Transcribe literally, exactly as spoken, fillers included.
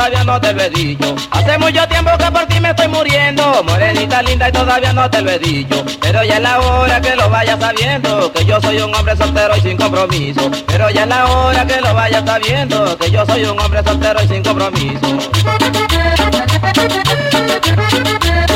todavía no te lo he dicho. Hace mucho tiempo que por ti me estoy muriendo, morenita linda y todavía no te lo he dicho. Pero ya es la hora que lo vayas sabiendo, que yo soy un hombre soltero y sin compromiso. Pero ya es la hora que lo vayas sabiendo, que yo soy un hombre soltero y sin compromiso.